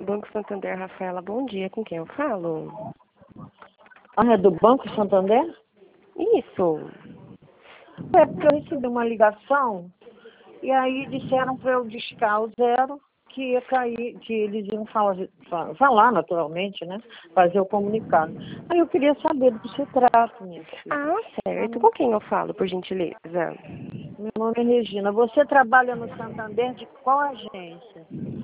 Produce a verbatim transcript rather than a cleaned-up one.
Banco Santander, Rafaela, bom dia. Com quem eu falo? Ah, é do Banco Santander? Isso. É porque eu recebi uma ligação e aí disseram para eu discar o zero, que ia cair, que eles iam falar, falar naturalmente, né? Fazer o comunicado. Aí eu queria saber do que se trata, minha filha. Ah, certo. Com quem eu falo, por gentileza? Meu nome é Regina. Você trabalha no Santander de qual agência?